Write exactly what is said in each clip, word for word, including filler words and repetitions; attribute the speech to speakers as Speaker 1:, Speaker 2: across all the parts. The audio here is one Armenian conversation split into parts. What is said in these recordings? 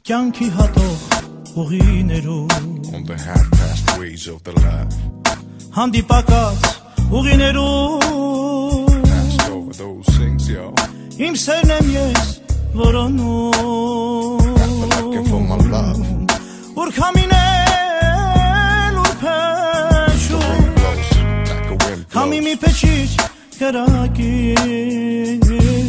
Speaker 1: կյանքի հատող ուղիներում
Speaker 2: On the half-past ways of the life
Speaker 1: հանդիպակաց ուղիներում
Speaker 2: Passed over those things, yo
Speaker 1: Իմ սերն եմ ես որոնում
Speaker 2: Looking for my love
Speaker 1: Ուր քամինել ուր փեշում Քամի մի փեշիչ կրակին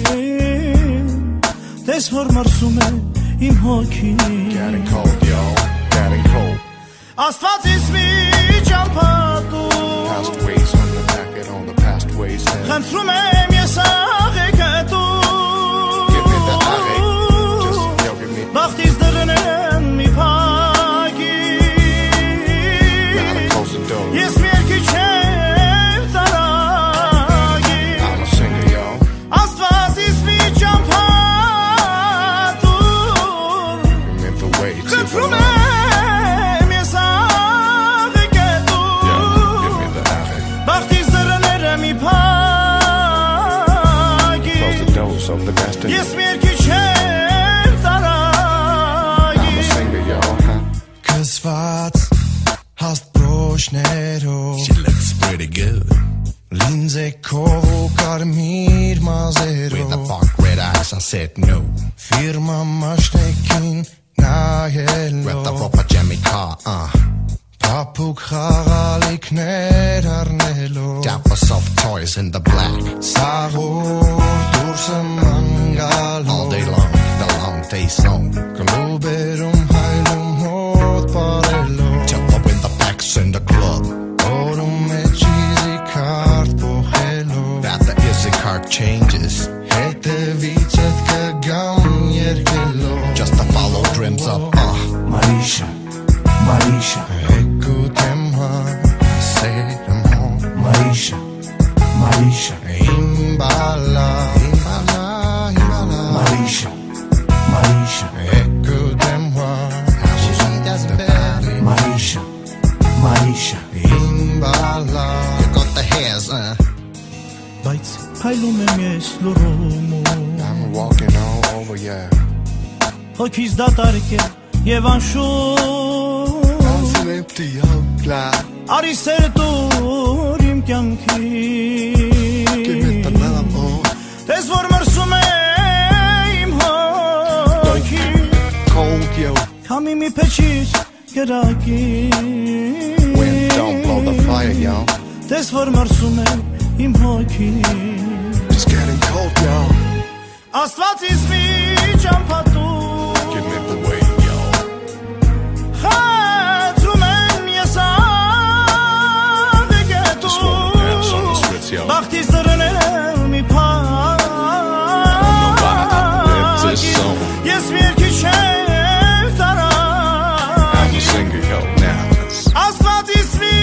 Speaker 1: Տես որ մրսում է իմ հոգին
Speaker 2: Getting cold, yo, getting cold
Speaker 1: Աստված իս մի ճամփատում
Speaker 2: Past ways on the packet, on the past ways and
Speaker 1: Խնդրում եմ ես աղեկետում
Speaker 2: Give me the աղեք, just, yo, give me
Speaker 1: Բախտիս դրնեմ մի փակի
Speaker 2: Gotta close the door
Speaker 1: Ես մի երկի չեմ տարագի
Speaker 2: I'm a singer, yo
Speaker 1: Աստված իս մի ճամփատում
Speaker 2: Give me the way to the
Speaker 1: Խնդրում
Speaker 2: love
Speaker 1: եմ ես աղեկետում
Speaker 2: Yo, give me the աղեք
Speaker 1: Բախտիս դրները մի փակի
Speaker 2: Close the doors of the destiny
Speaker 1: Ես մի երկի չեմ տարագի
Speaker 2: I'm a singer, yo, huh?
Speaker 3: Կզված հաստ բրոշներով
Speaker 4: She looks pretty good
Speaker 3: Լինձե քով ու կարմիր
Speaker 4: With the
Speaker 3: մազերով
Speaker 4: dark red eyes I said no
Speaker 3: Ֆիրմա մաշնեկին
Speaker 4: With the
Speaker 3: նայելով
Speaker 4: proper Jimmy car, uh
Speaker 3: Փափուկ խաղալիքներ առնելով
Speaker 4: Dapper soft toys in the black
Speaker 3: Սաղոր դուրսը
Speaker 4: All
Speaker 3: մանգալով
Speaker 4: day long, the long days long
Speaker 3: Կլուբերում հայլում հոտ պարելով
Speaker 4: Jump up in the backs in the club
Speaker 3: Օրում է ճիզի կարդ պոխելով
Speaker 4: That the easy card changes
Speaker 3: Հետևից էդ կգամ երկելով
Speaker 4: Just to follow dreams up, uh
Speaker 3: Marisha, Marisha Ekut եմ հա, սերմ հո Marisha, Marisha Իmbala, Imbala, Imbala Marisha, Marisha Ekut եմ հա She does better Marisha, Marisha Imbala
Speaker 4: You got the hairs, uh
Speaker 1: Բայց հայլում եմ ես լուրումում
Speaker 2: I'm walking all over, yeah
Speaker 1: Հոգիս դատարկ է և անշում
Speaker 2: I'm empty, yo, glad
Speaker 1: Արի սեր տուր իմ կյանքի
Speaker 2: Give me the love, oh
Speaker 1: Տես որ մրսում է իմ հոգի
Speaker 2: Cold, yo
Speaker 1: Քամի մի փեչիչ կրակի
Speaker 2: Wind, don't blow the fire, yo
Speaker 1: Տես որ մրսում է իմ հոգի
Speaker 2: Just getting cold, yo
Speaker 1: Աստված իս մի ճամփատում
Speaker 2: Give me the way, yo
Speaker 1: Խնդրում եմ ես
Speaker 2: Just wanna dance on the streets, yo
Speaker 1: աղեկետում Բախտիս դրնել մի
Speaker 2: Nobody outlives this
Speaker 1: փակի
Speaker 2: song
Speaker 1: Ես մի երկի չեմ տարագի
Speaker 2: I'm a singer, yo, now
Speaker 1: Աստված իս մի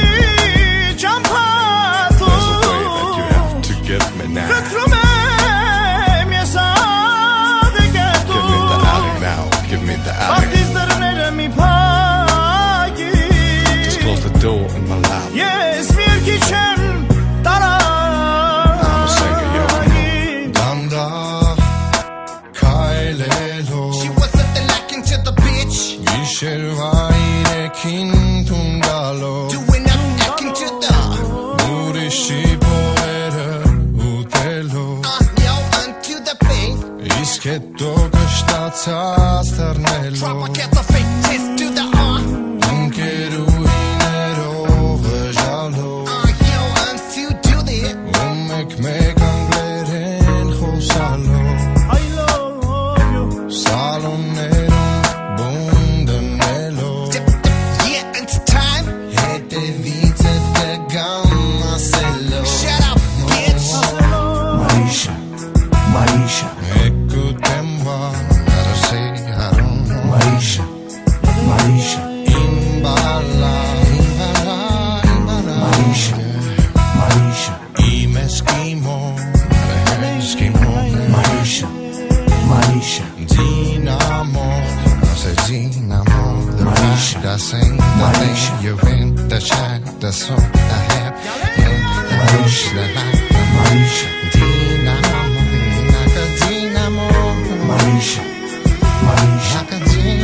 Speaker 1: ճամփատում
Speaker 2: There's a way that you have to give me now
Speaker 1: Խնդրում եմ ես
Speaker 2: Give me the alley
Speaker 1: աղեկետում
Speaker 2: now Give me the alley
Speaker 1: Բախտիս դրները մի փակի
Speaker 2: Just close the door in my life
Speaker 1: Ես մի երկի չեմ տարագի
Speaker 2: I'm a singer, yo
Speaker 3: Դանդաղ քայլելով
Speaker 4: She was something lacking to the bitch
Speaker 3: Գիշերվա իրեքին թունգալով
Speaker 4: Doing up, acting to the
Speaker 3: Ուրիշի բորերը ուտելով
Speaker 4: Uh, yo, unto the faith
Speaker 3: Իսկ հետո կշտացած թռնելով
Speaker 4: Drop a get the fake test to the uh
Speaker 3: Ընկերուհիներով վժալով
Speaker 4: Uh, yo, unto do the
Speaker 3: ու մեկ մեկ անգլերեն խոսալով
Speaker 1: I love you
Speaker 3: Սալոններում բուն դնելով
Speaker 4: dip, dip, yeah, it's time
Speaker 3: Հետևից էդ կգամ ասելով
Speaker 4: Shut up, bitch
Speaker 3: Marisha, Marisha Ekut եմ հա, gotta say I don't know Marisha, Marisha Imbala, Imbala, Imbala Marisha, Marisha Im Eskimo, Eskimo Marisha, Marisha Dinamo, I say Dinamo The Marisha, that sing, the thing you in the chat, the song I have in the Marisha, the light, the Marisha Dinamo, like a Dinamo Marisha, Marisha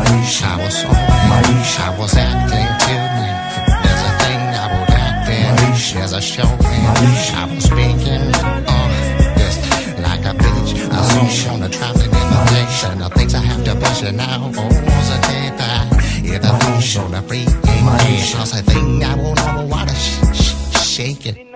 Speaker 3: Marisha, I was on, Marisha, I was acting till me. There's a thing I would act in. Marisha, there's a show in. Marisha, I was speaking, uh, yes, like a bitch. I was on a traveling invitation. The things I have to push it now. Oh, was a tape back. Yeah, the things on the free. Marisha, I think I won't know what to sh sh shake it.